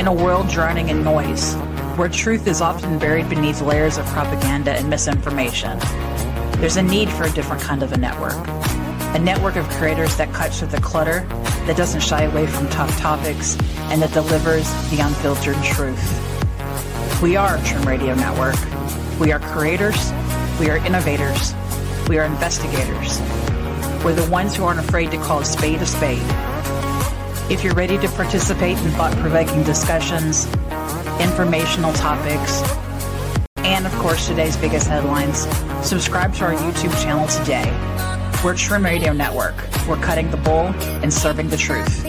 a world drowning in noise, where truth is often buried beneath layers of propaganda and misinformation, there's a need for a different kind of a network of creators that cuts through the clutter, that doesn't shy away from tough topics, and that delivers the unfiltered truth. We are Trim Radio Network. We are creators, we are innovators, we are investigators. We're the ones who aren't afraid to call a spade a spade. If you're ready to participate in thought-provoking discussions, informational topics, and of course today's biggest headlines, subscribe to our YouTube channel today. We're Trim Radio Network. We're cutting the bull and serving the truth.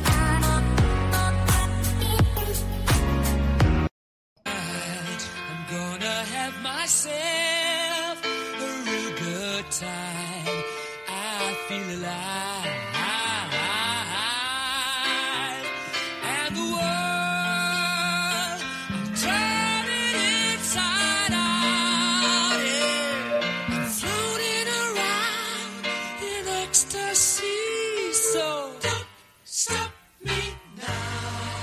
I'm gonna have myself a real good time. I feel alive. And the world, I'm turning inside out. Yeah. I'm floating around in ecstasy. So don't stop me now.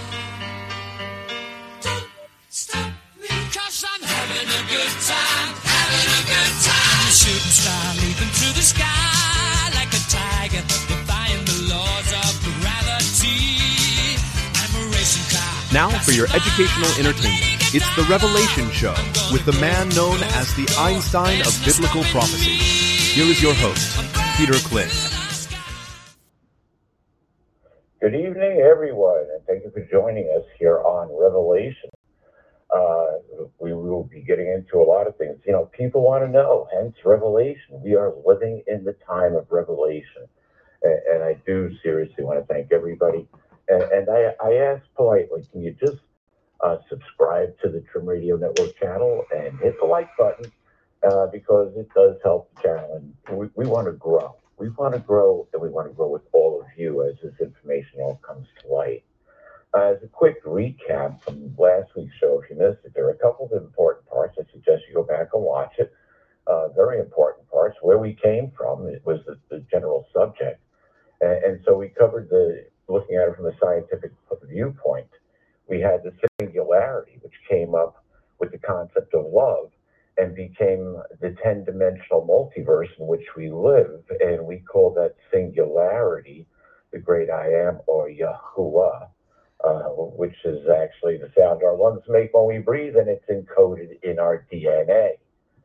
Don't stop me, 'cause I'm having a good time, having a good time. Shooting star leaping through the sky like a tiger, defying the laws of gravity. I'm a racing car. Now for your educational entertainment, it's The Revelation Show with the man known as the Einstein of biblical prophecy. Here is your host, Peter Klin. Good evening, everyone, and thank you for joining us here on Revelation. We will be getting into a lot of things. You know, people want to know, hence Revelation. We are living in the time of Revelation. And I do seriously want to thank everybody. And I ask politely, can you just subscribe to the Trim Radio Network channel and hit the like button because it does help the channel. And we want to grow. We want to grow, and we want to grow with all of you as this information all comes to light. As a quick recap from last week's show, if you missed it, there are a couple of important parts. I suggest you go back and watch it. Very important parts. Where we came from, it was the general subject. And so we covered looking at it from a scientific viewpoint. We had the singularity, which came up with the concept of love and became the 10-dimensional multiverse in which we live. And we call that singularity the great I am, or Yahuwah, which is actually the sound our lungs make when we breathe, and it's encoded in our DNA.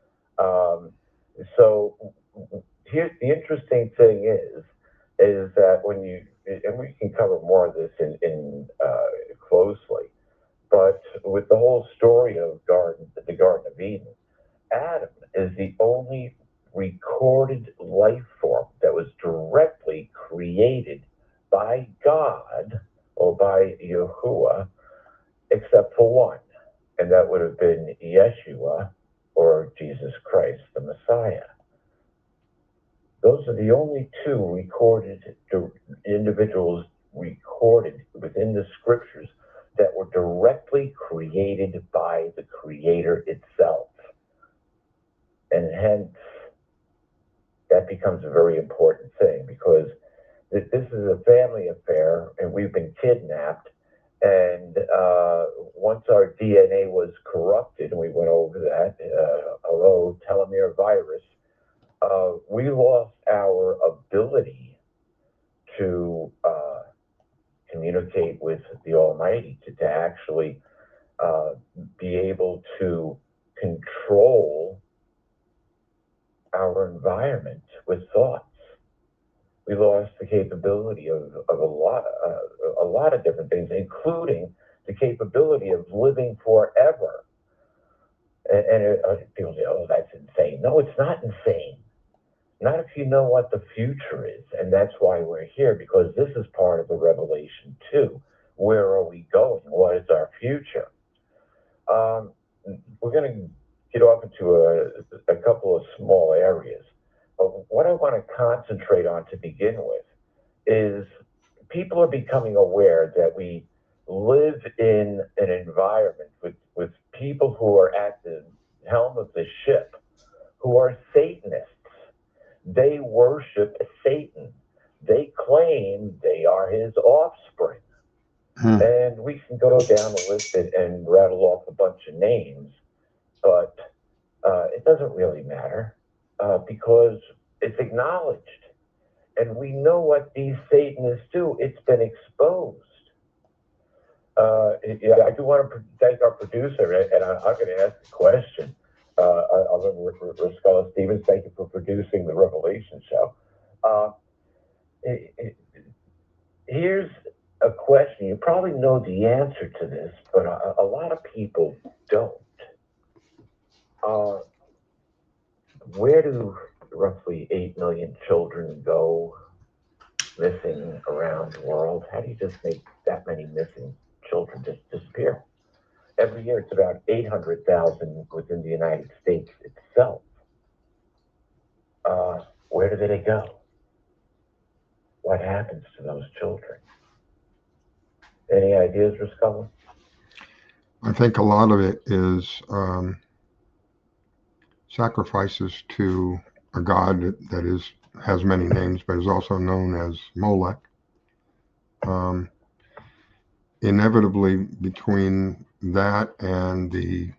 So here's the interesting thing is that when you, and we can cover more of this in closely, but with the whole story of the Garden of Eden, Adam is the only recorded life form that was directly created by God or by Yahuwah, except for one, and that would have been Yeshua or Jesus Christ, the Messiah. Those are the only two recorded individuals recorded within the scriptures that were directly created by the Creator itself. And hence, that becomes a very important thing because this is a family affair and we've been kidnapped. And once our DNA was corrupted, and we went over that, telomere virus, we lost our ability to communicate with the Almighty, to actually be able to control our environment with thoughts. We lost the capability of a lot of different things, including the capability of living forever. And people say, "Oh, that's insane." No, it's not insane. Not if you know what the future is, and that's why we're here, because this is part of the revelation too. Where are we going? What is our future? We're going to get off into a couple of small areas. But what I want to concentrate on to begin with is people are becoming aware that we live in an environment with people who are at the helm of the ship, who are Satanists. They worship Satan. They claim they are his offspring. And we can go down the list and rattle off a bunch of names, but it doesn't really matter because it's acknowledged. And we know what these Satanists do. It's been exposed. I do want to thank our producer, and I'm going to ask the question. Ruscella Stevens, thank you for producing the Revelation Show. Here's a question. You probably know the answer to this, but a lot of people don't. Where do roughly 8 million children go missing around the world? How do you just make that many missing children just disappear? Every year, it's about 800,000 within the United States itself. Where do they go? What happens to those children? Any ideas, Ruscella? I think a lot of it is sacrifices to a god that has many names, but is also known as Molech. Inevitably, between that and the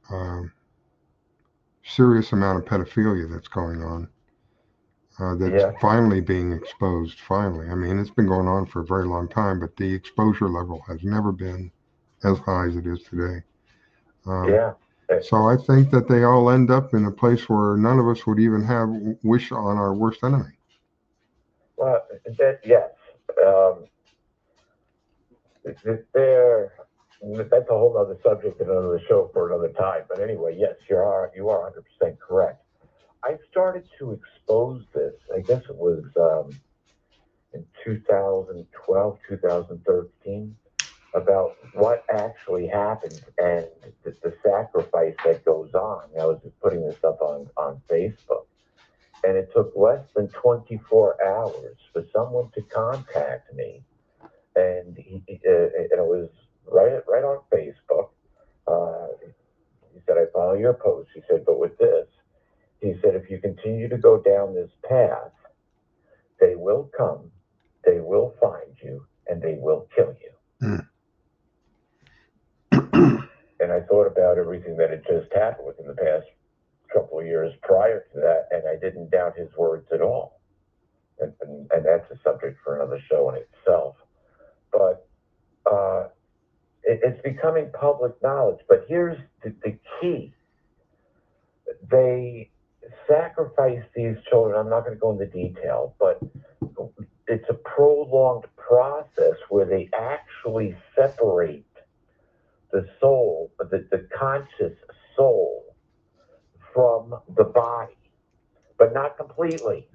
serious amount of pedophilia that's going on, that's finally being exposed. Finally, I mean, it's been going on for a very long time, but the exposure level has never been as high as it is today. So I think that they all end up in a place where none of us would even have wish on our worst enemy. Well, yes. That's a whole other subject and another show for another time. But anyway, yes, you are 100% correct. I started to expose this, I guess it was in 2012, 2013, about what actually happened and the sacrifice that goes on. I was putting this up on Facebook, and it took less than 24 hours for someone to contact me, and it was right on Facebook. He said, I follow your post. He said, but with this, he said, if you continue to go down this path, they will come, they will find you, and they will kill you. And I thought about everything that had just happened within the past couple of years prior to that, and I didn't doubt his words at all. And that's a subject for another show in itself. But it's becoming public knowledge. But here's the key. They sacrifice these children. I'm not going to go into detail, but it's a prolonged process where they actually separate the soul, the conscious soul, from the body, but not completely.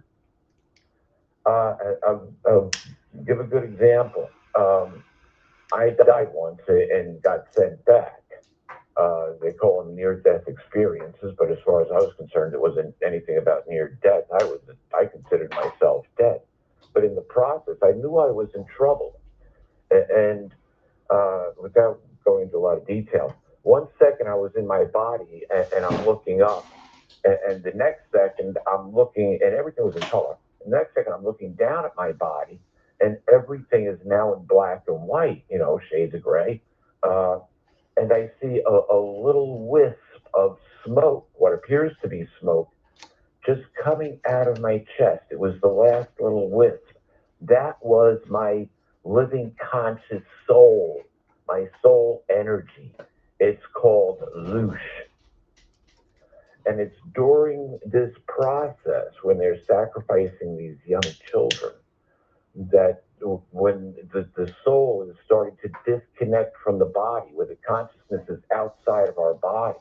I'll give a good example. I died once and got sent back. They call them near-death experiences, but as far as I was concerned, it wasn't anything about near-death. I considered myself dead. But in the process, I knew I was in trouble. And without going into a lot of detail, 1 second I was in my body and I'm looking up. And the next second I'm looking, and everything was in color. The next second I'm looking down at my body, and everything is now in black and white, shades of gray. And I see a little wisp of smoke, what appears to be smoke, just coming out of my chest. It was the last little wisp. That was my living conscious soul, my soul energy. It's called Lush. And it's during this process when they're sacrificing these young children that when the soul is starting to disconnect from the body, where the consciousness is outside of our body,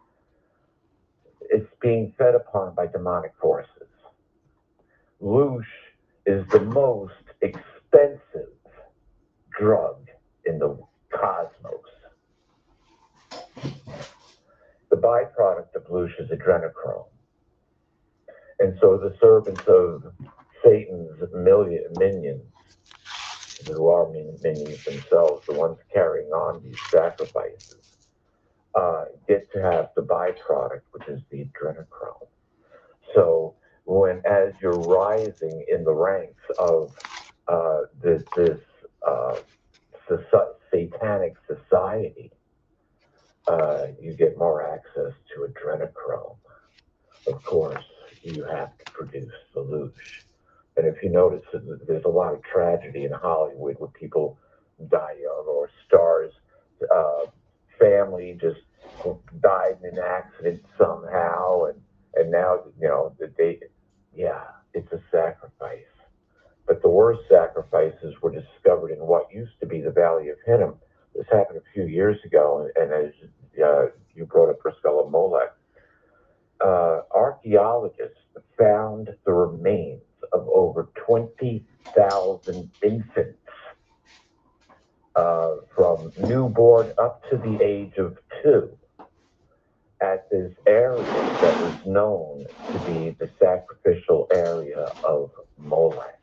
it's being fed upon by demonic forces. Lush is the most expensive drug in the cosmos. The byproduct of Lush is adrenochrome. And so the servants of Satan's minions, who are minions themselves, the ones carrying on these sacrifices, get to have the byproduct, which is the adrenochrome. So as you're rising in the ranks of this satanic society, you get more access to adrenochrome. Of course, you have to produce the loosh. And if you notice, there's a lot of tragedy in Hollywood where people die young, or stars' family just died in an accident somehow, and now, it's a sacrifice. But the worst sacrifices were discovered in what used to be the Valley of Hinnom. This happened a few years ago, and as you brought up Priscilla Molek, archaeologists found the remains of over 20,000 infants from newborn up to the age of 2 at this area that was known to be the sacrificial area of Molech.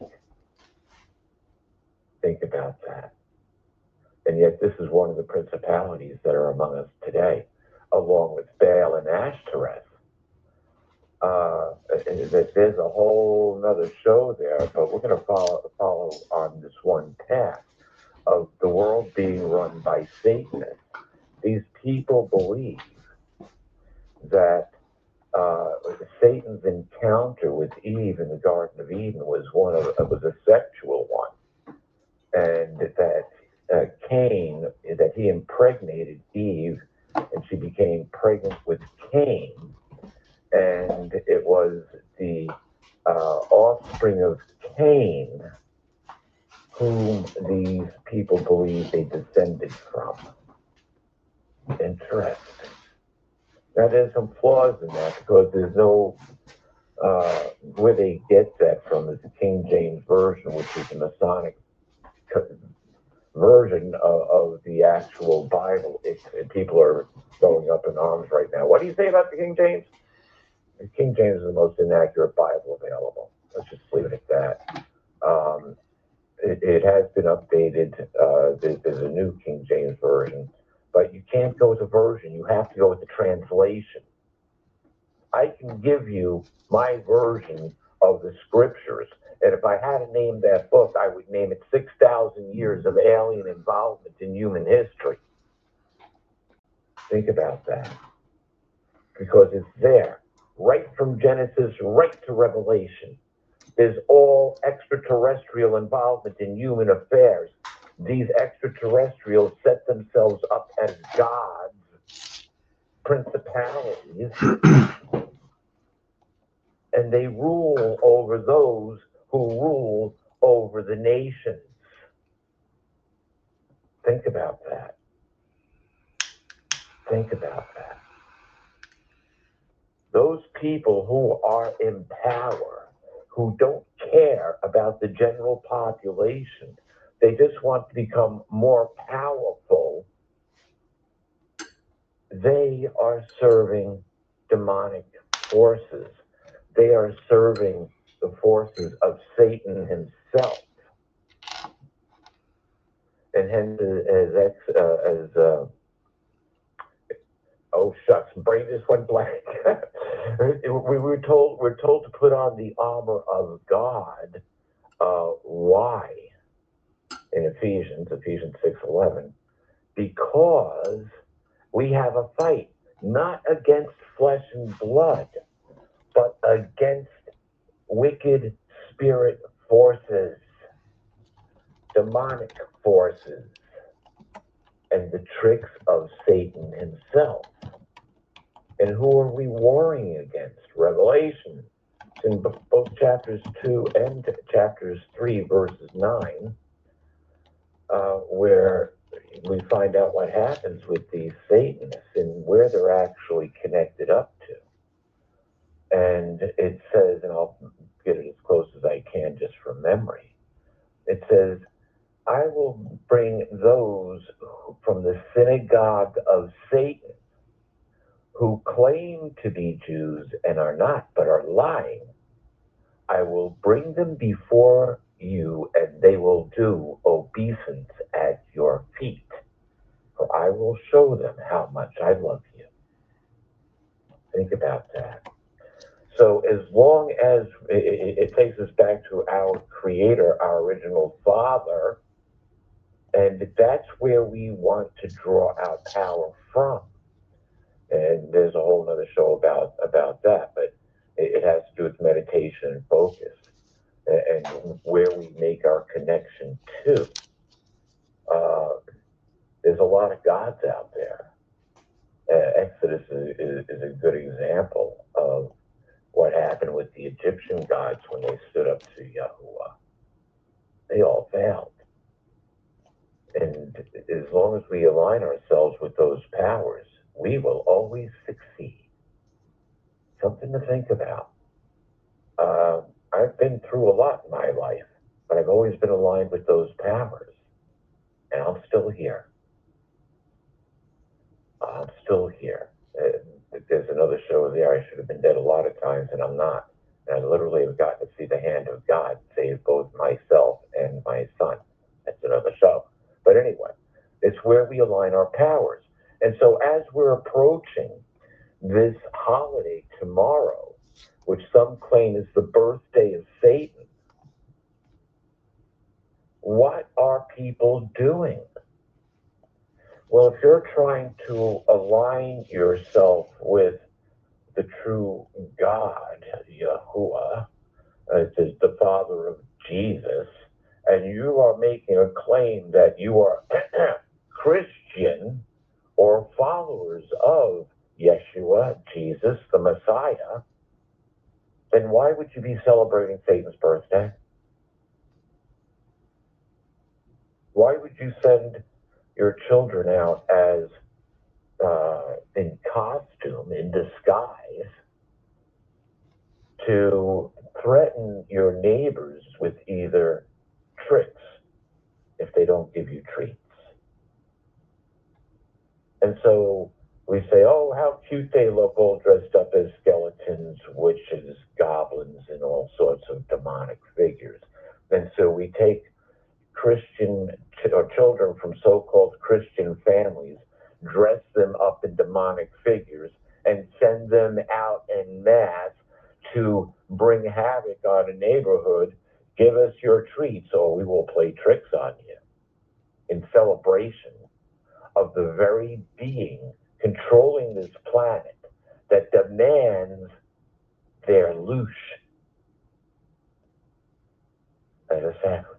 Think about that. And yet this is one of the principalities that are among us today, along with Baal and Ashtoreth. There's a whole nother show there, but we're going to follow on this one path of the world being run by Satanists. These people believe that Satan's encounter with Eve in the Garden of Eden was a sexual one, and that Cain, that he impregnated Eve, and she became pregnant with Cain, and it was the offspring of Cain whom these people believe they descended from. Interesting. Now, there's some flaws in that, because there's no, where they get that from is the King James Version, which is the Masonic version of the actual Bible. People are going up in arms right now. What do you say about the King James? The King James is the most inaccurate Bible available. Let's just leave it at that. It has been updated. There's a new King James Version. But you can't go with the version. You have to go with the translation. I can give you my version of the scriptures. And if I had to name that book, I would name it 6,000 Years of Alien Involvement in Human History. Think about that. Because it's there, right from Genesis, right to Revelation. There's all extraterrestrial involvement in human affairs. These extraterrestrials set themselves up as gods, principalities, and they rule over those who rule over the nations. Think about that. Think about that. Those people who are in power, who don't care about the general population, they just want to become more powerful. They are serving demonic forces. They are serving the forces of Satan himself. And hence, oh shucks, brain just went blank. we're told to put on the armor of God. Why? In Ephesians 6:11, because we have a fight not against flesh and blood, but against wicked spirit forces, demonic forces, and the tricks of Satan himself. And who are we warring against? Revelation, it's in both chapters 2 and chapters 3, verses 9, where we find out what happens with these Satanists and where they're actually connected up to. And it says, and I'll get it as close as I can just from memory, it says, I will bring those from the synagogue of Satan who claim to be Jews and are not, but are lying. I will bring them before you, and they will do obeisance at your feet. For I will show them how much I love you. Think about that. So as long as it takes us back to our Creator, our original Father, And that's where we want to draw our power from. And there's a whole other show about that, but it has to do with meditation and focus and where we make our connection to. There's a lot of gods out there. Exodus is a good example of what happened with the Egyptian gods when they stood up to Yahuwah. They all failed. And as long as we align ourselves with those powers, we will always succeed. Something to think about. I've been through a lot in my life, but I've always been aligned with those powers. And I'm still here. I'm still here. There's another show there. I should have been dead a lot of times, and I'm not. And I literally have gotten to see the hand of God save both myself and my son. That's another show. But anyway, it's where we align our powers. And so as we're approaching this holiday tomorrow, which some claim is the birthday of Satan, what are people doing? Well, if you're trying to align yourself with the true God, Yahuwah, the Father of Jesus, and you are making a claim that you are Christian or followers of Yeshua, Jesus, the Messiah, then why would you be celebrating Satan's birthday? Why would you send your children out as in costume, in disguise, to threaten your neighbors with either tricks if they don't give you treats? And so we say, oh, how cute they look, all dressed up as skeletons, witches, goblins, and all sorts of demonic figures. And so we take Christian or children from so-called Christian families, dress them up in demonic figures, and send them out en masse to bring havoc on a neighborhood. Give us your treats or we will play tricks on you, in celebration of the very being controlling this planet that demands their loosh as a sacrifice.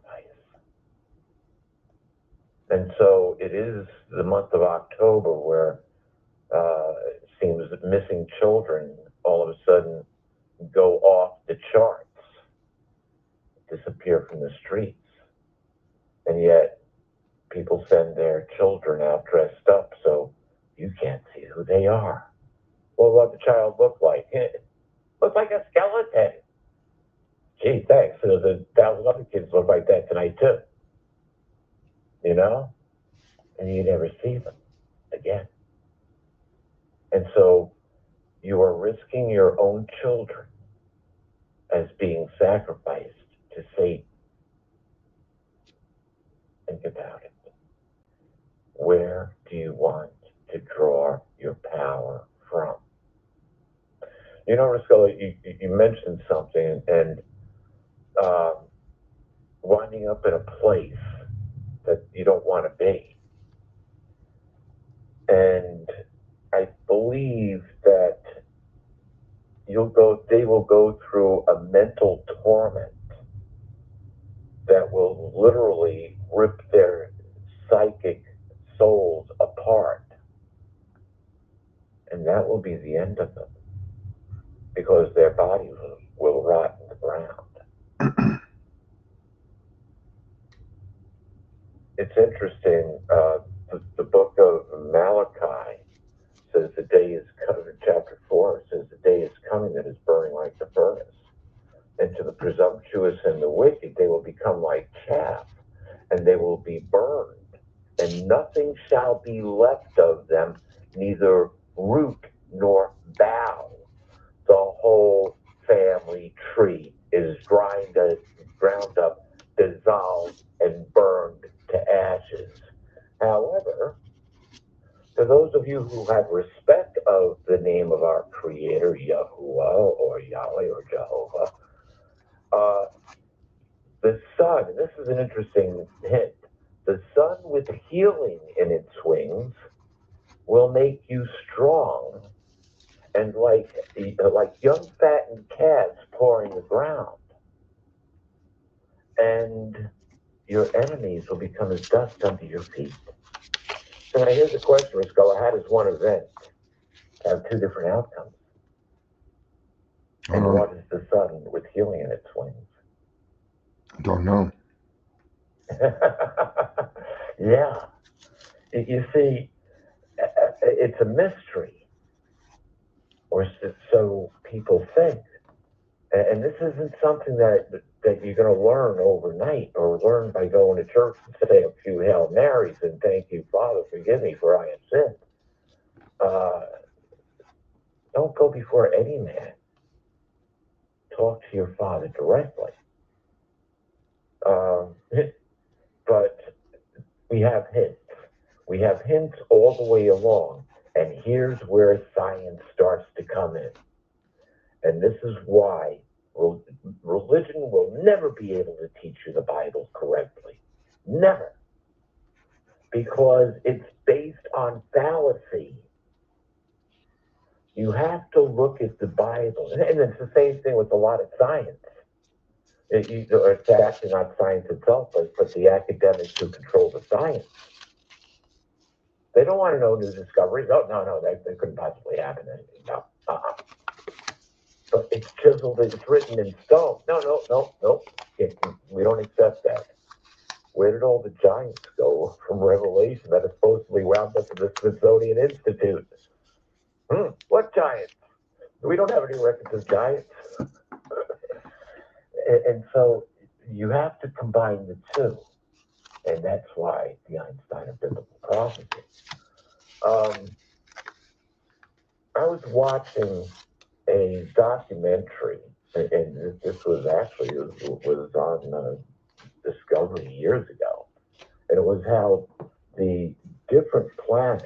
And so it is the month of October where it seems that missing children all of a sudden go off the charts, disappear from the streets. And yet people send their children out dressed up so you can't see who they are. Well, what the child look like? Looks like a skeleton. Gee, thanks. So there's 1,000 other kids look like that tonight too. You know? And you never see them again. And so you are risking your own children as being sacrificed to Satan. Think about it. Where do you want to draw your power from? You know, Ruscella, you mentioned something, and winding up in a place that you don't want to be. And I believe that they will go through a mental torment that will literally rip their psychic souls apart. And that will be the end of them, because their bodies will rot in the ground. It's interesting, the book of Malachi says the day is coming, chapter 4 says the day is coming that is burning like the furnace. And to the presumptuous and the wicked, they will become like chaff, and they will be burned, and nothing shall be left of them, neither root nor bough. The whole family tree is ground up, dissolved, and burned to ashes. However, to those of you who have respect of the name of our Creator, Yahuwah, or Yahweh, or Jehovah, the sun, and this is an interesting hint, The sun with healing in its wings will make you strong and like young fattened calves pawing the ground. And your enemies will become as dust under your feet. So now here's the question, Riscola. How does one event have two different outcomes? And what is the sun with healing in its wings? I don't know. Yeah. You see, it's a mystery, or so people think. And this isn't something that you're going to learn overnight or learn by going to church and say a few Hail Marys and thank you, Father, forgive me for I have sinned. Don't go before any man. Talk to your Father directly. But we have hints. We have hints all the way along. And here's where science starts to come in. And this is why religion will never be able to teach you the Bible correctly. Never. Because it's based on fallacy. You have to look at the Bible. And it's the same thing with a lot of science. It's actually not science itself, but the academics who control the science. They don't want to know new discoveries. Oh, no, that couldn't possibly happen. No, But it's chiseled, it's written in stone. No. We don't accept that. Where did all the giants go from Revelation that are supposedly wound up in the Smithsonian Institute? What giants? We don't have any records of giants. And so you have to combine the two. And that's why the Einstein of biblical prophecy. I was watching a documentary, and this was on Discovery years ago, and it was how the different planets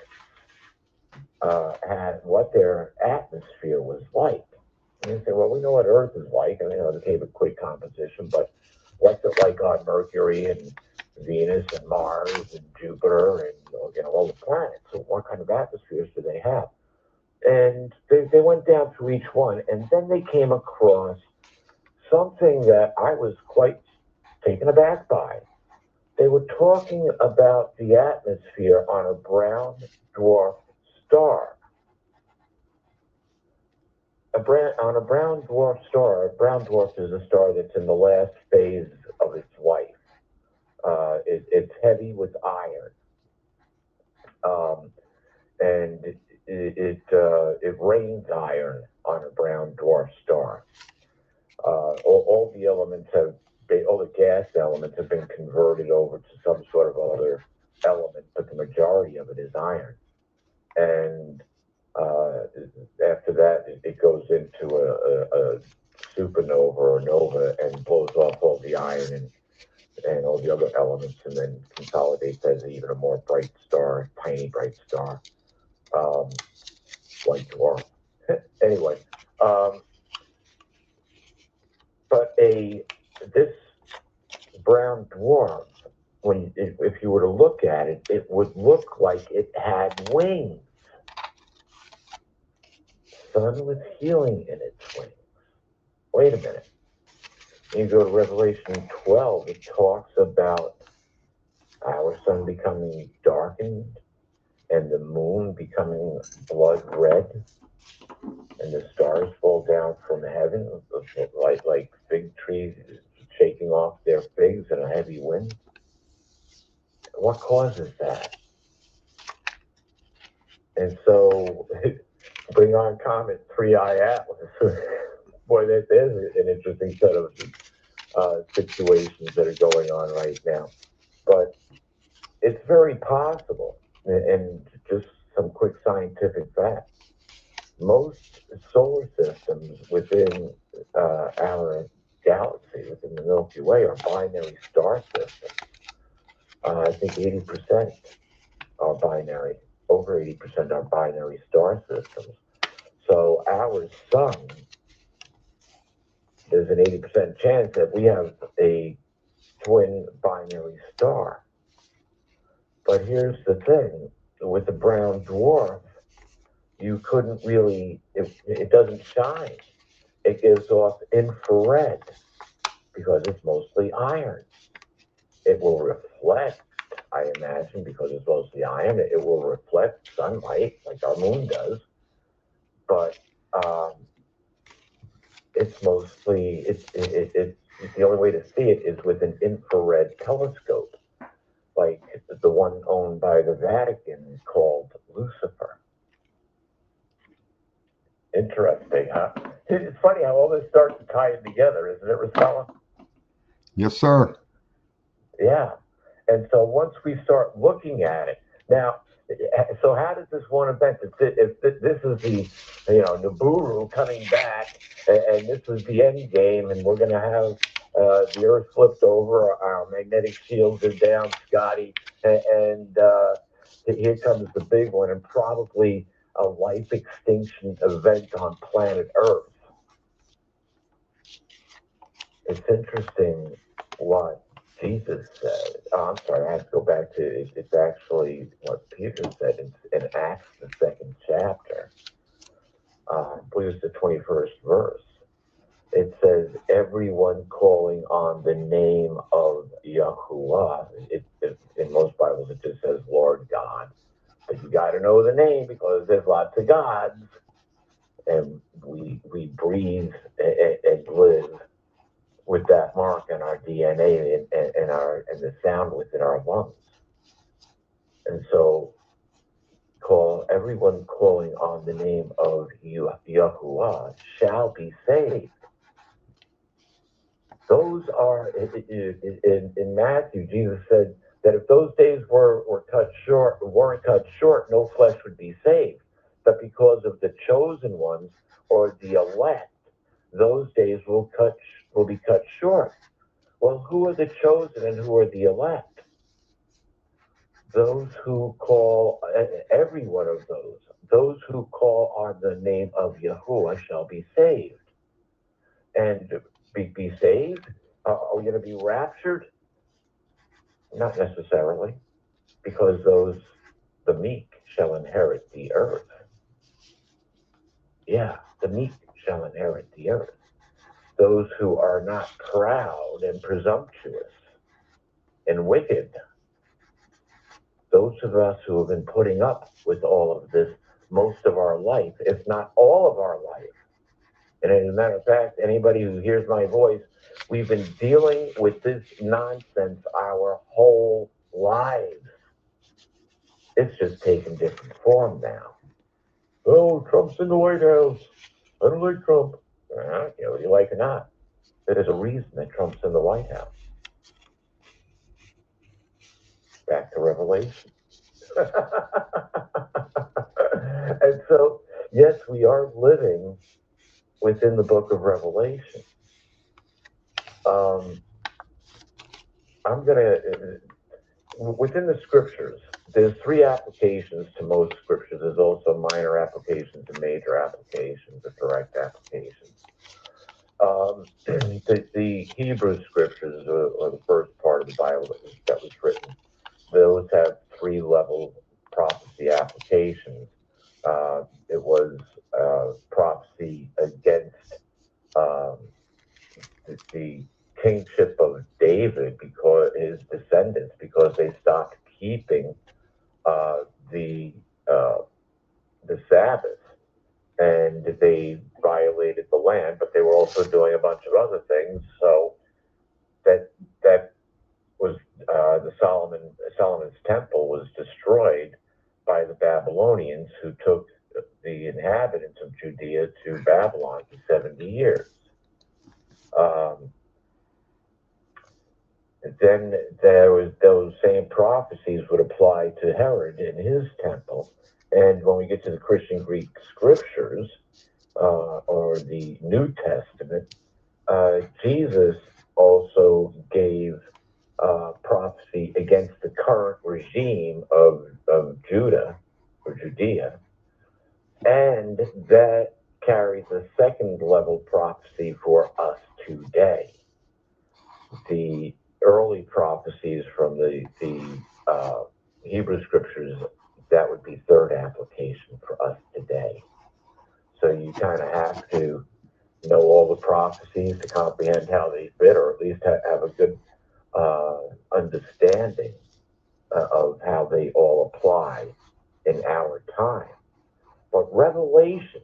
had what their atmosphere was like. And they say, well, we know what Earth is like, and they gave a quick composition, but what's it like on Mercury and Venus and Mars and Jupiter and all the planets? So what kind of atmospheres do they have? And they went down through each one, and then they came across something that I was quite taken aback by. They were talking about the atmosphere on a brown dwarf star. On a brown dwarf star, a brown dwarf is a star that's in the last phase of its life. It's heavy with iron, and it rains iron on a brown dwarf star. All the gas elements have been converted over to some sort of other element, but the majority of it is iron. And after that, it goes into a supernova or nova and blows off all the iron and all the other elements, and then consolidates as even a more bright star, tiny bright star, white dwarf. Anyway, but this brown dwarf, if you were to look at it, it would look like it had wings. Sun with healing in its wings. Wait a minute. You go to Revelation 12, it talks about our sun becoming darkened and the moon becoming blood red and the stars fall down from heaven like fig trees shaking off their figs in a heavy wind. What causes that? And so bring on Comet 3I Atlas. Boy, there's an interesting set of situations that are going on right now. But it's very possible, and just some quick scientific facts. Most solar systems within our galaxy, within the Milky Way, are binary star systems. I think 80% are binary. Over 80% are binary star systems. So our sun, there's an 80% chance that we have a twin binary star. But here's the thing, with the brown dwarf, you couldn't really, it doesn't shine. It gives off infrared because it's mostly iron. It will reflect, I imagine, because it's mostly iron, it will reflect sunlight like our moon does. But it's mostly, it's the only way to see it is with an infrared telescope, like the one owned by the Vatican called Lucifer. Interesting, huh? It's funny how all this starts to tie in together, isn't it, Rosella? Yes, sir. Yeah. And so once we start looking at it, now, so how does this one event, if this is the, Nibiru coming back, and this is the end game, and we're going to have the Earth flipped over, our magnetic fields are down, Scotty, and here comes the big one, and probably a life extinction event on planet Earth. It's interesting what Jesus said. Oh, I'm sorry, I have to go back to it. It's actually what Peter said in Acts, the 2nd chapter. I believe it's the 21st verse. It says, everyone calling on the name of Yahuwah. In most Bibles, it just says Lord God. But you got to know the name because there's lots of gods. And we breathe and live with that mark in our DNA and the sound within our lungs. And so everyone calling on the name of Yahuwah shall be saved. Those are, in Matthew, Jesus said that if those days weren't cut short, no flesh would be saved. But because of the chosen ones or the elect, those days will be cut short. Well, who are the chosen and who are the elect? Those who call, every one of those who call on the name of Yahuwah shall be saved. And be saved? Are we going to be raptured? Not necessarily, because the meek shall inherit the earth. Yeah, the meek shall inherit the earth. Those who are not proud and presumptuous and wicked. Those of us who have been putting up with all of this most of our life, if not all of our life. And as a matter of fact, anybody who hears my voice, we've been dealing with this nonsense our whole lives. It's just taken different form now. Oh, Trump's in the White House. I don't like Trump. Whether you like or not. There's a reason that Trump's in the White House. Back to Revelation. And so, yes, we are living within the book of Revelation. Within the scriptures, there's 3 applications to most scriptures. There's also minor applications and major applications, or direct applications. The Hebrew scriptures, or the first part of the Bible that was written, those have 3-level prophecy applications. It was prophecy against the kingship of David, because his descendants, because they stopped keeping the Sabbath, and they violated the land, but they were also doing a bunch of other things. So that was Solomon's temple was destroyed by the Babylonians, who took the inhabitants of Judea to Babylon for 70 years. Then there was those same prophecies would apply to Herod in his temple. And when we get to the Christian Greek scriptures, or the New Testament, Jesus also gave prophecy against the current regime of Judah, or Judea, and that carries a 2nd-level prophecy for us today. The early prophecies from the Hebrew scriptures, that would be third application for us today. So you kind of have to know all the prophecies to comprehend how they fit, or at least have a good understanding of how they all apply in our time. But Revelation,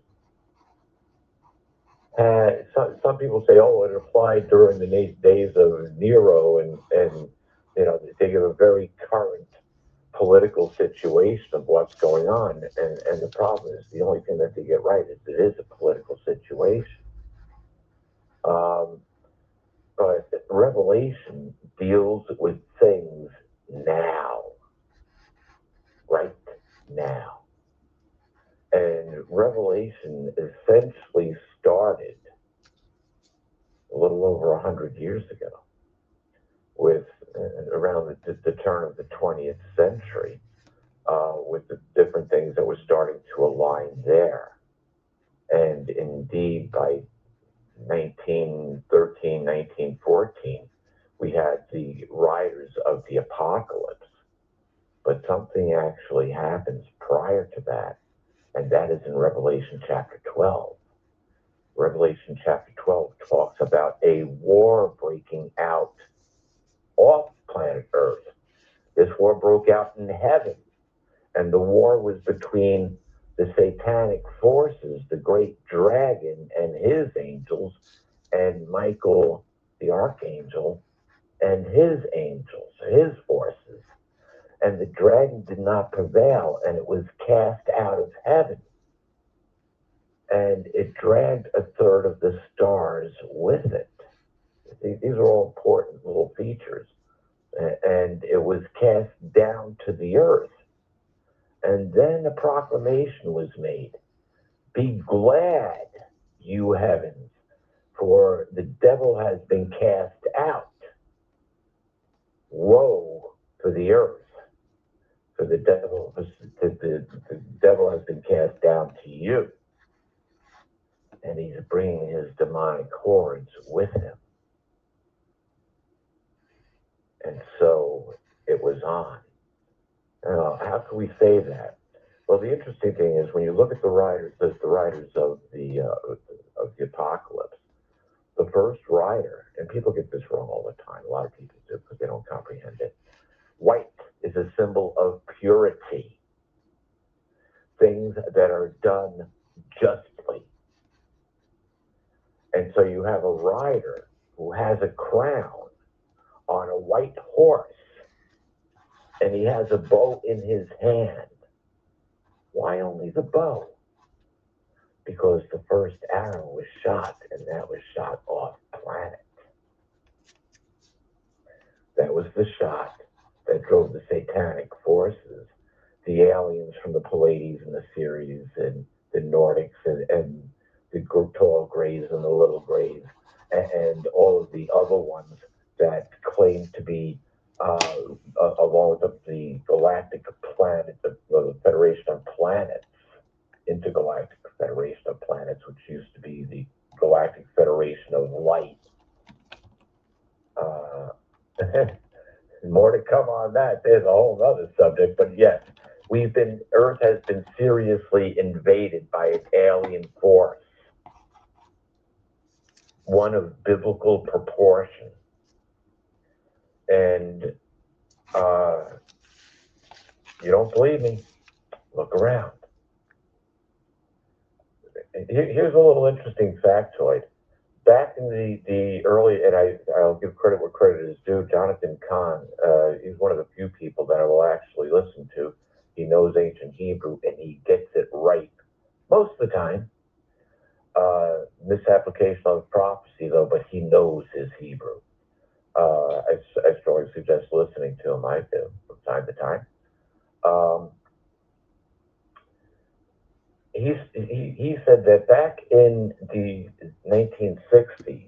some people say, oh, it applied during the days of Nero, and they give a very current political situation of what's going on. And the problem is, the only thing that they get right is it is a political situation. But Revelation deals with things now, right now. And Revelation essentially started a little over 100 years ago, with around the turn of the 20th century, with the different things that were starting to align there. And indeed, by 1913, 1914, we had the riders of the apocalypse. But something actually happens prior to that, and that is in Revelation chapter 12. Revelation chapter 12 talks about a war breaking out off planet Earth. This war broke out in heaven, and the war was between the satanic forces, the great dragon and his angels, and Michael the archangel and his angels, his forces. And the dragon did not prevail, and it was cast out of heaven. And it dragged a third of the stars with it. These are all important little features. And it was cast down to the earth. And then a proclamation was made. Be glad, you heavens, for the devil has been cast out. Woe to the earth, for the devil has been cast down to you. And he's bringing his demonic hordes with him. And so it was on. How can we say that? Well, the interesting thing is, when you look at the riders of the apocalypse, the first rider, and people get this wrong all the time. A lot of people do, because they don't comprehend it. White is a symbol of purity. Things that are done justly. And so you have a rider who has a crown on a white horse, and he has a bow in his hand. Why only the bow? Because the first arrow was shot, and that was shot off planet. That was the shot that drove the satanic forces, the aliens from the Pleiades and the Ceres and the Nordics and the tall grays and the little grays and all of the other ones that claim to be along with the galactic planet, the Federation of Planets, Intergalactic Federation of Planets, which used to be the Galactic Federation of Light. More to come on that. There's a whole other subject, but yes, Earth has been seriously invaded by an alien force, one of biblical proportion. And you don't believe me? Look around. Here's a little interesting factoid. Back in the early, and I'll give credit where credit is due, Jonathan Cahn, he's one of the few people that I will actually listen to. He knows ancient Hebrew, and he gets it right most of the time. Misapplication of prophecy, though, but he knows his Hebrew. I strongly suggest listening to him. I do from time to time. He said that back in the 1960s,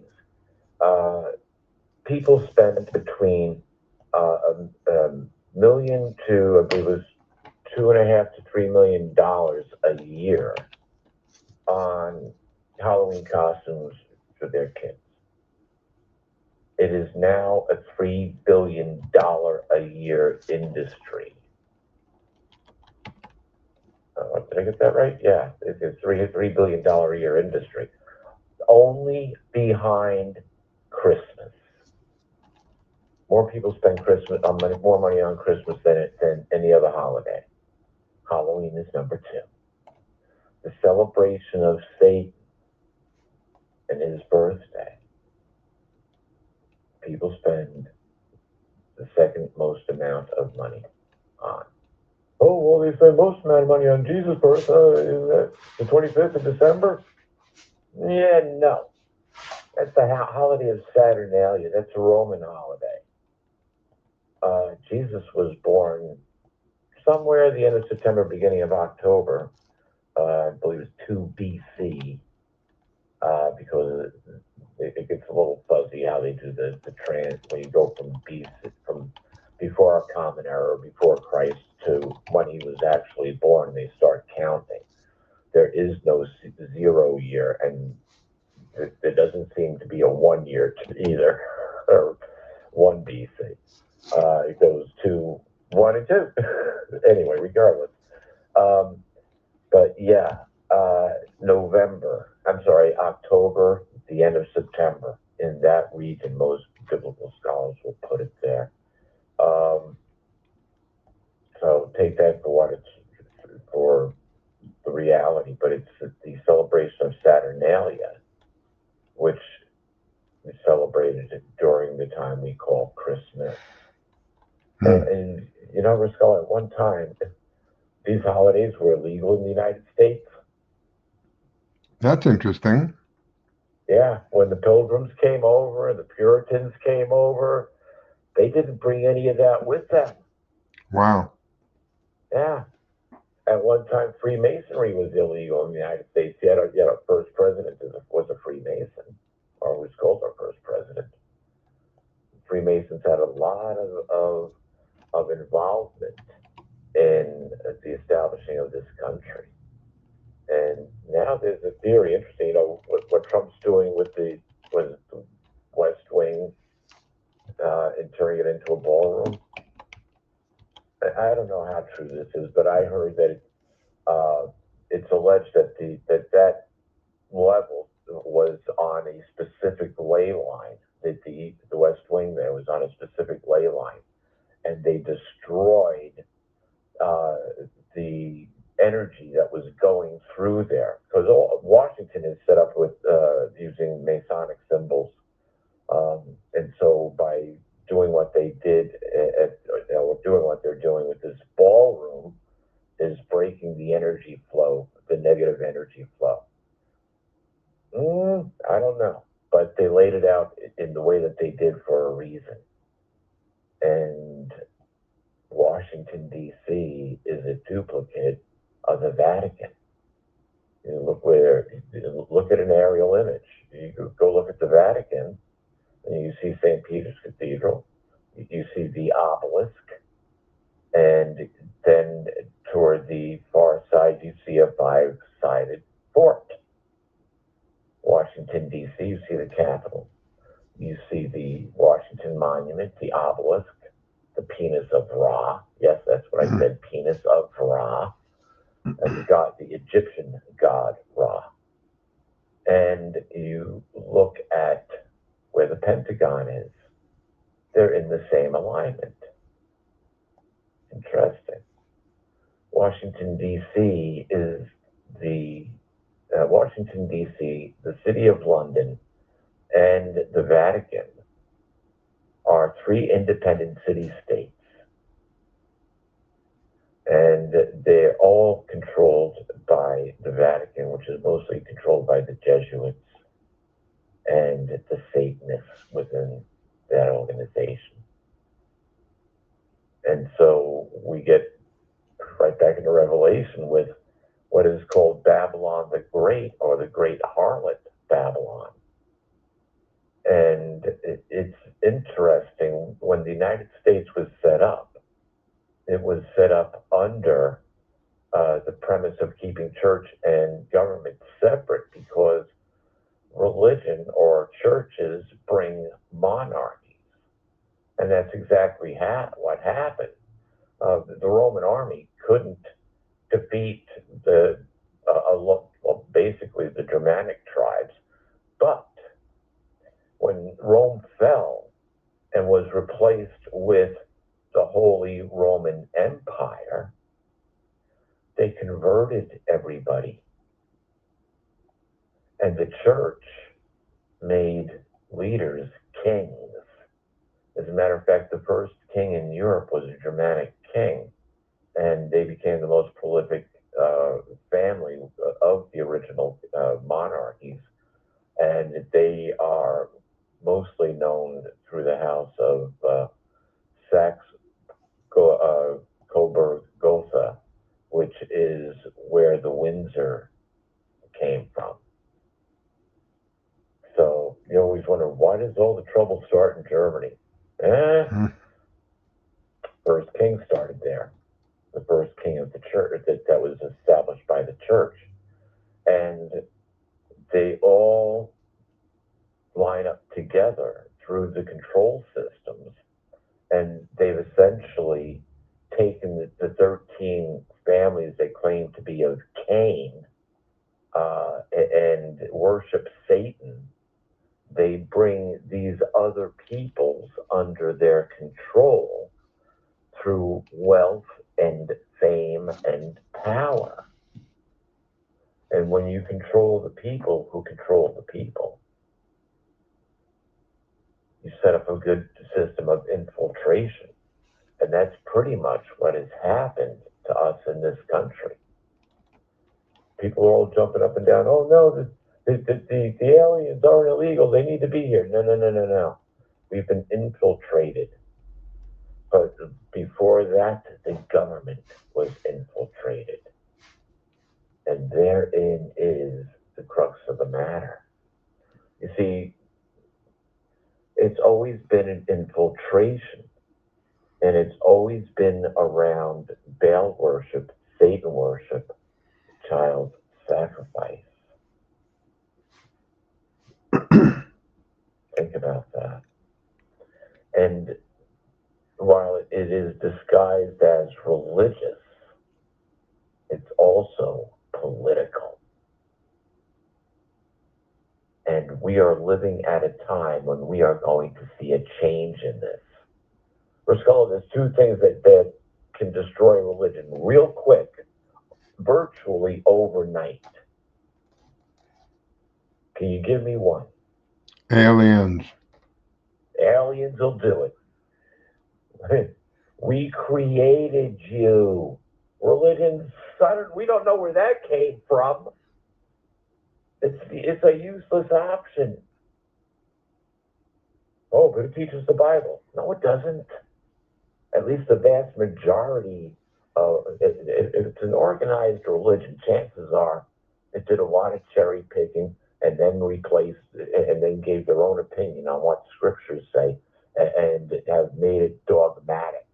people spent between $1 million to, I believe it was $2.5 to $3 million a year on Halloween costumes for their kids. It is now a $3 billion a year industry. Did I get that right? Yeah, it's a $3 billion a year industry. Only behind Christmas. More people spend more money on Christmas than any other holiday. Halloween is number 2. The celebration of Satan and his birthday. People spend the second most amount of money on. Oh, well, they spend most amount of money on Jesus' birth. Isn't that the 25th of December? Yeah, no. That's the holiday of Saturnalia. That's a Roman holiday. Jesus was born somewhere at the end of September, beginning of October. I believe it's 2 BC, because it gets a little fuzzy how they do the trans when you go from BC, from before our Common Era, before Christ, to when he was actually born. They start counting. There is no 0 year, and there doesn't seem to be a 1 year either, or 1 BC. It goes to 1 and 2. Anyway, regardless. But yeah, October, the end of September, in that region, most biblical scholars will put it there. So take that for what it's for, the reality, but it's the celebration of Saturnalia, which we celebrated during the time we call Christmas. And you know, Rascal, at one time, these holidays were illegal in the United States. That's interesting. Yeah, when the Pilgrims came over, the Puritans came over, they didn't bring any of that with them. Wow. Yeah. At one time, Freemasonry was illegal in the United States. Yet our first president was a Freemason, or was called our first president. Freemasons had a lot of involvement in the establishing of this country. And now there's a theory, interesting, you know, what Trump's doing with the West Wing and turning it into a ballroom. I don't know how true this is, but I heard that it's alleged that that level was on a specific ley line, that the West Wing there was on a specific ley line, and they destroyed the energy that was going through there, because Washington is set up with using Masonic symbols, and so by doing what they did doing what they're doing with this ballroom is breaking the energy flow, the negative energy flow. I don't know, but they laid it out in the way that they did for a reason. And Washington, D.C. is a duplicate of the Vatican. You look at an aerial image. You go look at the Vatican, and you see St. Peter's Cathedral. You see the obelisk, and then toward the far side, you see a 5-sided fort. Washington, D.C., you see the Capitol. You see the Washington Monument, the obelisk, the penis of Ra. Yes, that's what I said, penis of Ra. And the Egyptian god Ra. And you look at where the Pentagon is. They're in the same alignment. Interesting. Washington, D.C. is Washington, D.C., the City of London, and the Vatican are 3 independent city-states. And they're all controlled by the Vatican, which is mostly controlled by the Jesuits and the Satanists within that organization. And so we get right back into Revelation with what is called Babylon the Great, or the Great Harlot Babylon. And it's interesting, when the United States was set up, it was set up under the premise of keeping church and government separate, because religion or churches bring monarchies. And that's exactly what happened. The Roman army couldn't defeat basically the Germanic tribes. But when Rome fell and was replaced with the Holy Roman Empire, they converted everybody. And the church made leaders kings. As a matter of fact, the first king in Europe was a Germanic king, and they became the most prolific family of the original monarchies. And they are mostly known through the house of Saxe-Coburg-Gotha, which is where the Windsor came from. So you always wonder, why does all the trouble start in Germany? First king started there. The first king of the church that was established by the church. And they all line up together through the control systems. And they've essentially taken the 13 families they claim to be of Cain and worship Satan. They bring these other peoples under their control through wealth and fame and power. And when you control the people who control the people, you set up a good system of infiltration. And that's pretty much what has happened to us in this country. People are all jumping up and down. Oh, no, the aliens aren't illegal. They need to be here. No. We've been infiltrated. But before that, the government was infiltrated. And therein is the crux of the matter. You see, it's always been an infiltration. And it's always been around Baal worship, Satan worship, child sacrifice. Think about that. And while it is disguised as religious, it's also political. And we are living at a time when we are going to see a change in this. Rascolo, there's two things that can destroy religion real quick, virtually overnight. Can you give me one? Aliens. Aliens will do it. We created you. Religion, we don't know where that came from. It's a useless option. Oh, but it teaches the Bible. No, it doesn't. At least the vast majority of if it's an organized religion, chances are it did a lot of cherry picking and then replaced and then gave their own opinion on what scriptures say and have made it dogmatic.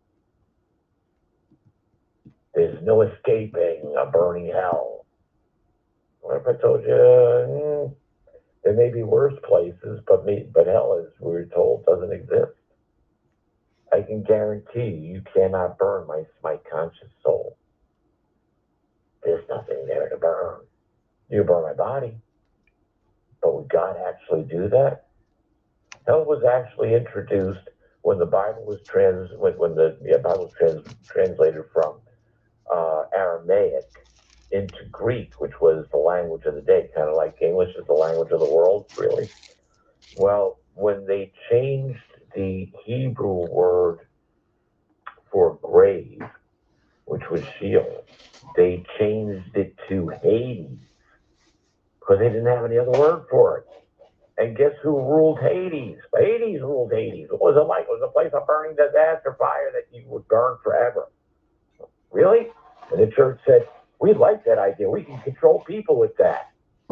There's no escaping a burning hell. What if I told you there may be worse places, but hell, as we were told, doesn't exist? I can guarantee you cannot burn my conscious soul. There's nothing there to burn. You burn my body. But would God actually do that? Hell was actually introduced when the Bible was translated from Aramaic into Greek, which was the language of the day, kind of like English is the language of the world, really. Well, when they changed the Hebrew word for grave, which was Sheol, they changed it to Hades because they didn't have any other word for it. And guess who ruled Hades? Hades ruled Hades. What was it like? It was a place of burning disaster fire that you would burn forever. Really? And the church said, we like that idea. We can control people with that.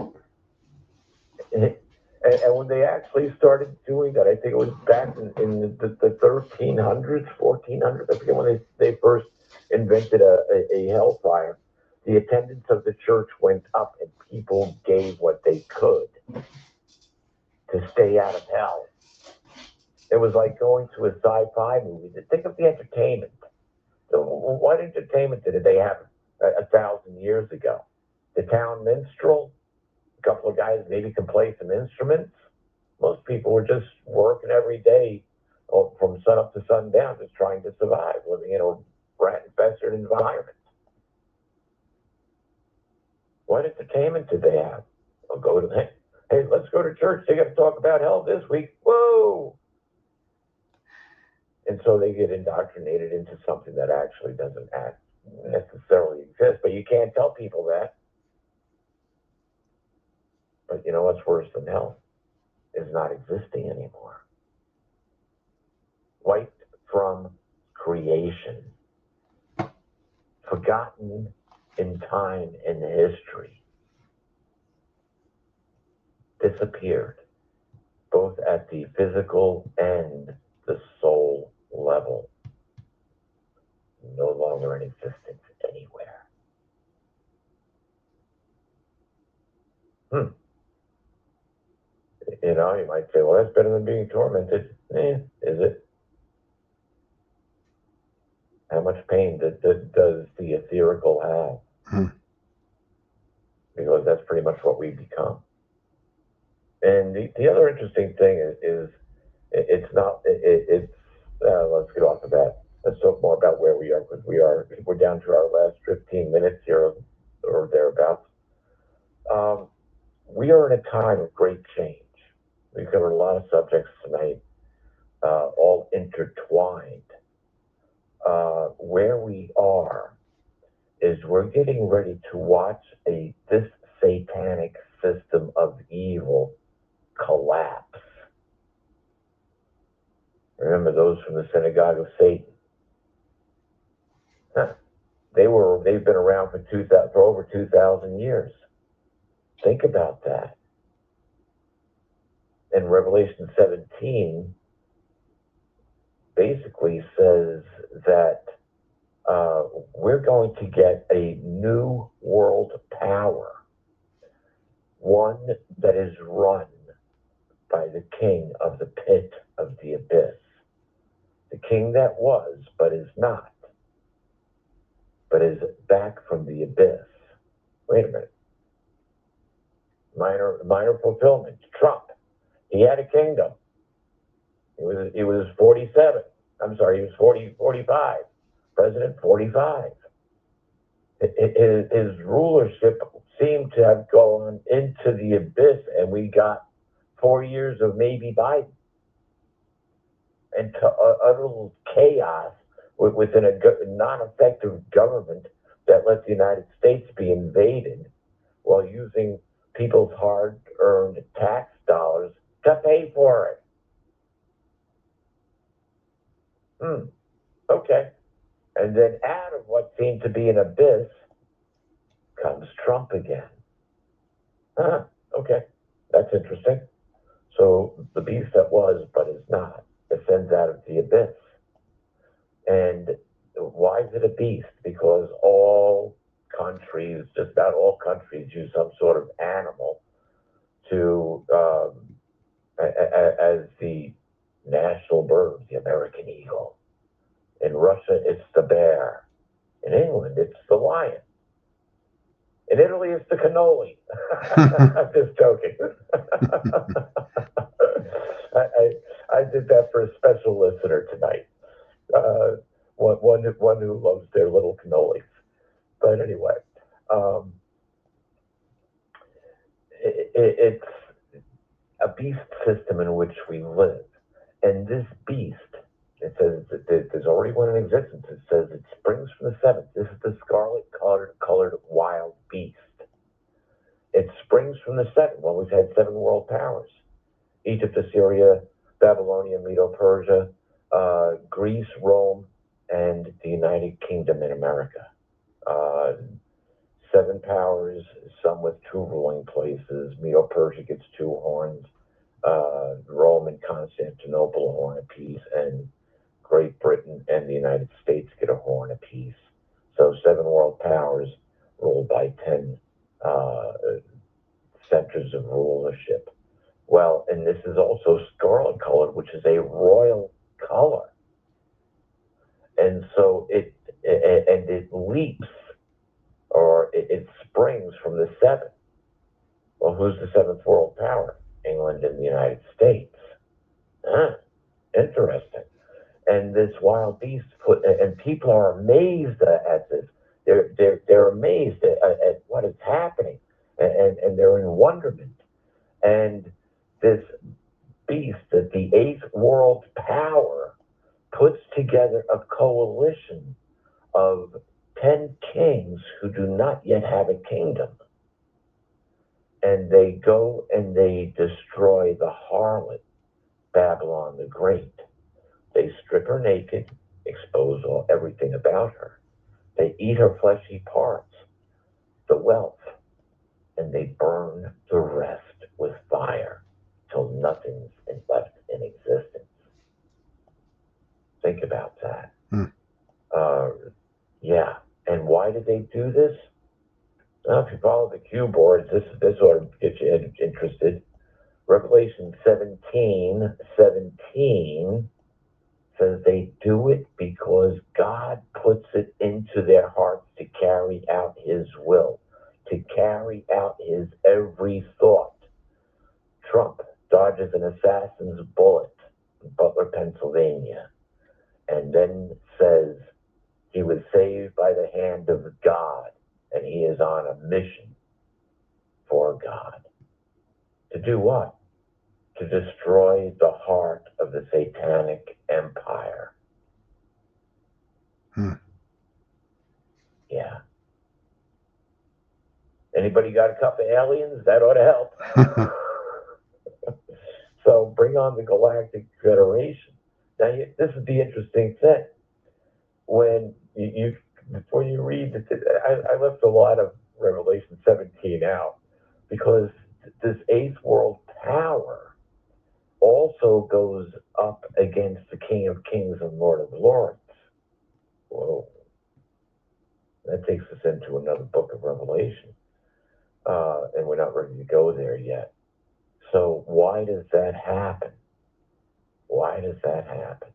And when they actually started doing that, I think it was back in the 1300s, 1400s, I forget when they first invented a hellfire, the attendance of the church went up and people gave what they could to stay out of hell. It was like going to a sci-fi movie. Think of the entertainment. So what entertainment did they have 1,000 years ago. The town minstrel, a couple of guys maybe can play some instruments. Most people were just working every day from sun up to sundown, just trying to survive, living in a rat-infested environment. What entertainment did they have? I'll go to the, hey, let's go to church. They got to talk about hell this week. Whoa! And so they get indoctrinated into something that actually doesn't necessarily exist. But you can't tell people that. But you know what's worse than hell? Is not existing anymore. Wiped from creation. Forgotten in time and history. Disappeared, both at the physical and the soul level. No longer in existence anywhere. You know, you might say, well, that's better than being tormented. Is it? How much pain does the etherical have? Because that's pretty much what we become. And the other interesting thing is it's not, let's get off of that. Let's talk more about where we are, because we're down to our last 15 minutes here or thereabouts. We are in a time of great change. We covered a lot of subjects tonight, all intertwined. Where we are is we're getting ready to watch this satanic system of evil collapse. Remember those from the synagogue of Satan? They've been around for over 2,000 years. Think about that. And Revelation 17 basically says that we're going to get a new world power, one that is run by the king of the pit of the abyss, the king that was but is not, but is back from the abyss. Wait a minute. Minor fulfillment. Trump, he had a kingdom. He was 47. I'm sorry, he was 45. President 45. His rulership seemed to have gone into the abyss, and we got 4 years of maybe Biden. And to utter chaos within a non-effective government that let the United States be invaded while using people's hard-earned tax dollars to pay for it. Okay. And then out of what seemed to be an abyss comes Trump again. Okay. That's interesting. So the beast that was but is not ascends out of the abyss. And why is it a beast? Because all countries, just about all countries, use some sort of animal to as the national bird, the American eagle. In Russia, it's the bear. In England, it's the lion. In Italy, it's the cannoli. I'm just joking. I did that for a special listener tonight. One who loves their little cannolis. But anyway, it's a beast system in which we live. And this beast, it says that there's already one in existence. It says it springs from the seventh. This is the scarlet-colored wild beast. It springs from the seventh. Well, we've had 7 world powers. Egypt, Assyria, Babylonia, Medo-Persia, Greece, Rome, and the United Kingdom in America. 7 powers, some with 2 ruling places. Medo-Persia gets 2 horns. Rome and Constantinople a horn apiece, and Great Britain and the United States get a horn apiece. So 7 world powers ruled by 10 centers of rulership. Well, and this is also scarlet colored, which is a royal color. And so it leaps it springs from the seventh. Well, who's the seventh world power? England and the United States. Interesting. And this wild beast and people are amazed at this. They're amazed at what is happening, and they're in wonderment. And this beast, that the eighth world power, puts together a coalition of 10 kings who do not yet have a kingdom. And they go and they destroy the harlot, Babylon the Great. They strip her naked, expose everything about her. They eat her fleshy parts, the wealth, and they burn the rest with fire till nothing's left in existence. Think about that. Yeah. And why did they do this? Well, if you follow the Q boards, this ought to get you interested. Revelation 17:17 says they do it because God puts it into their hearts to carry out his will, to carry out his every thought. Trump dodges an assassin's bullet in Butler, Pennsylvania, and then says he was saved by the hand of God, and he is on a mission for God. To do what? To destroy the heart of the satanic empire. Yeah. Anybody got a cup of aliens? That ought to help. So bring on the Galactic Federation. Now, this is the interesting thing. When before you read, I left a lot of Revelation 17 out, because this eighth world power also goes up against the King of Kings and Lord of Lords. Whoa. That takes us into another book of Revelation. And we're not ready to go there yet. So why does that happen? Why does that happen?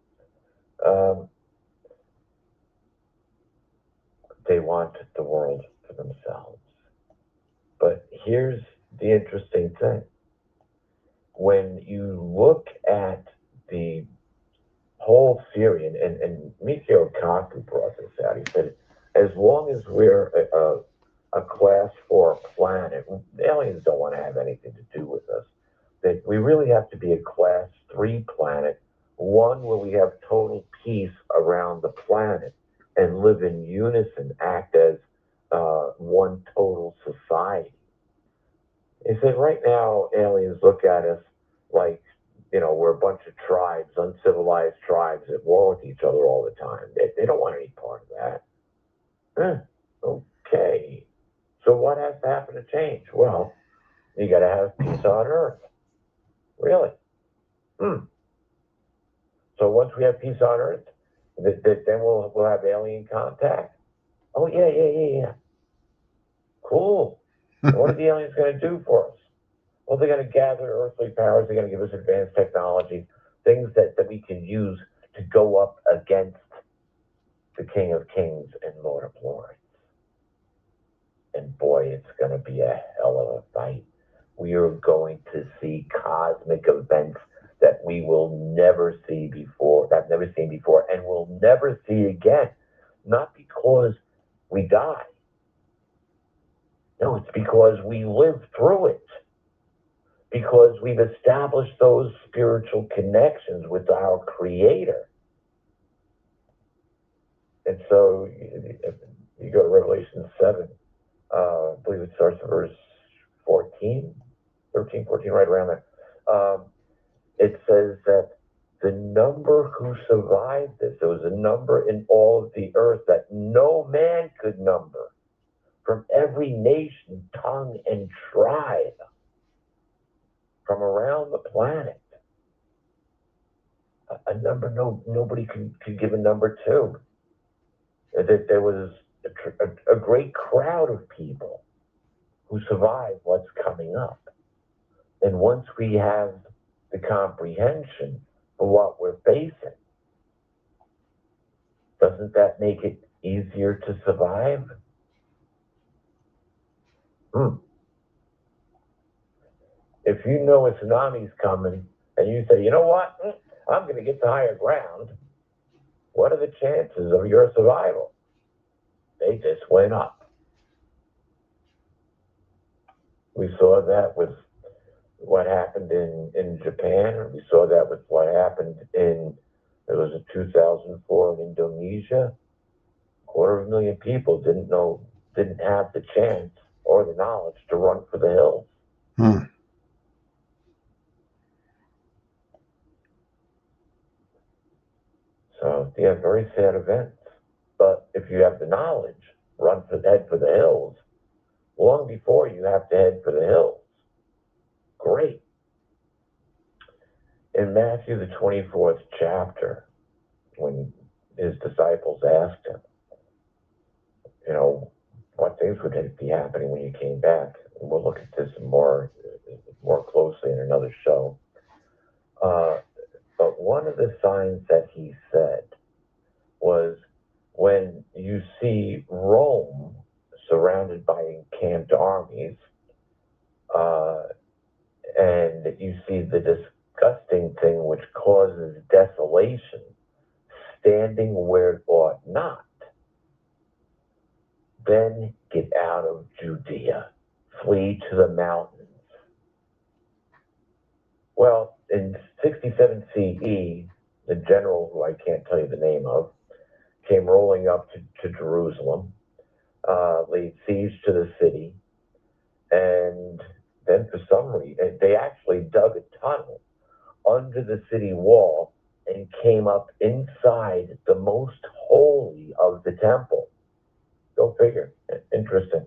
They want the world for themselves. But here's the interesting thing. When you look at the whole theory, and Michio Kaku brought this out, he said, as long as we're a class 4 planet, the aliens don't want to have anything to do with us. That we really have to be a class 3 planet, one where we have total peace around the planet and live in unison, act as one total society. He said, right now, aliens look at us like, we're a bunch of tribes, uncivilized tribes at war with each other all the time. They don't want any part of that. Okay. So what has to happen to change? Well, you got to have peace on Earth. Really? So once we have peace on Earth, then we'll have alien contact? Oh, yeah. Cool. What are the aliens going to do for us? Well, they're going to gather earthly powers. They're going to give us advanced technology, things that we can use to go up against the King of Kings and Lord of Lords. And boy, it's going to be a hell of a fight. We are going to see cosmic events that we will never see before, that I've never seen before, and will never see again. Not because we die. No, it's because we live through it. Because we've established those spiritual connections with our Creator. And so you go to Revelation 7, I believe it starts at verse 13, 14, right around there. It says that the number who survived this, there was a number in all of the earth that no man could number, from every nation, tongue, and tribe, from around the planet. A number nobody could give a number to. That there was a great crowd of people who survived what's coming up. And once we have the comprehension of what we're facing, doesn't that make it easier to survive? If you know a tsunami's coming and you say, you know what, I'm going to get to higher ground, what are the chances of your survival? They just went up. We saw that with what happened in Japan. We saw that with what happened it was in 2004 in Indonesia. 250,000 people didn't have the chance or the knowledge to run for the hills. So, yeah, very sad events. But if you have the knowledge, head for the hills. Long before you have to head for the hills. Great. In Matthew, the 24th chapter, when his disciples asked him, what things would be happening when you came back? And we'll look at this more closely in another show. But one of the signs that he said was when you see Rome surrounded by encamped armies, and you see the disgusting thing which causes desolation standing where it ought not, then get out of Judea, flee to the mountains. Well, in 67 CE, the general, who I can't tell you the name of, came rolling up to Jerusalem, laid siege to the city, and then for some reason, they actually dug a tunnel under the city wall and came up inside the most holy of the temple. Go figure. Interesting.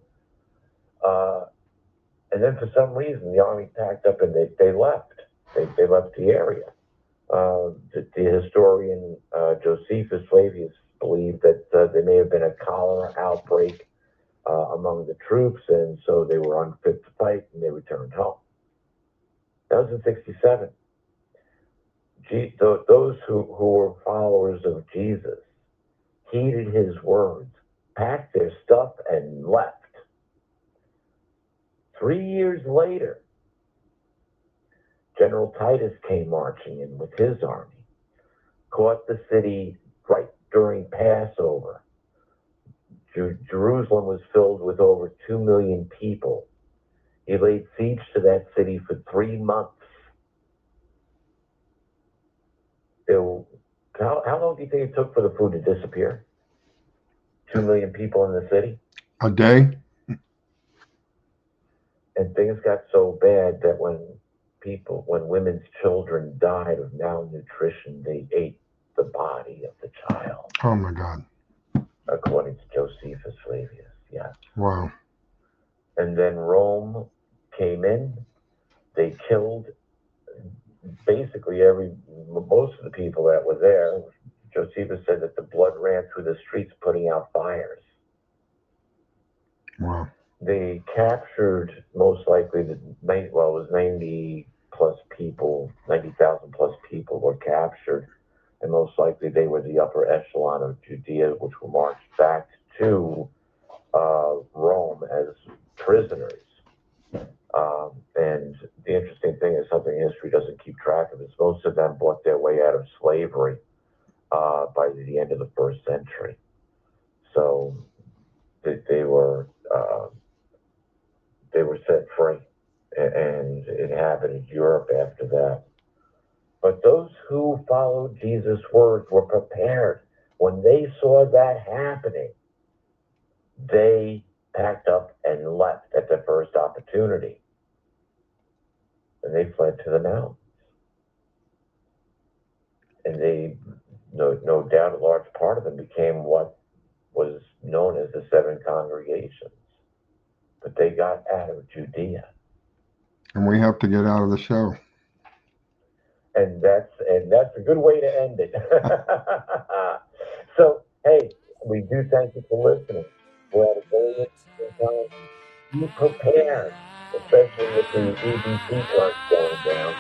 And then for some reason, the army packed up and they left. They left the area. The historian Josephus Flavius believed that there may have been a cholera outbreak among the troops, and so they were unfit to fight, and they returned home. That was in 67. Those who were followers of Jesus heeded his words, packed their stuff, and left. 3 years later, General Titus came marching in with his army, caught the city right during Passover. Jerusalem was filled with over 2 million people. He laid siege to that city for 3 months. How long do you think it took for the food to disappear? 2 million people in the city? A day? And things got so bad that when women's children died of malnutrition, they ate the body of the child. Oh my God. According to Josephus Flavius, yes. Wow. And then Rome came in. They killed basically most of the people that were there. Josephus said that the blood ran through the streets, putting out fires. Wow. They captured most likely it was 90,000 plus people were captured, and most likely they were the upper echelon of Judea, which were marched back to Rome as prisoners. And the interesting thing is something history doesn't keep track of is most of them bought their way out of slavery by the end of the first century. So they were set free and inhabited Europe after that. But those who followed Jesus' words were prepared. When they saw that happening, they packed up and left at the first opportunity. And they fled to the mountains. And they, no doubt, a large part of them became what was known as the 7 congregations. But they got out of Judea. And we have to get out of the show. And that's a good way to end it. So, hey, we do thank you for listening. We're at a very interesting time. Be prepared, especially with the EBT cards going down.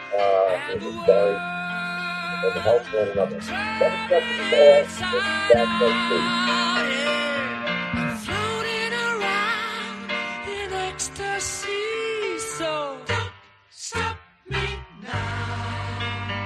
And help one another. That's all. ecstasy.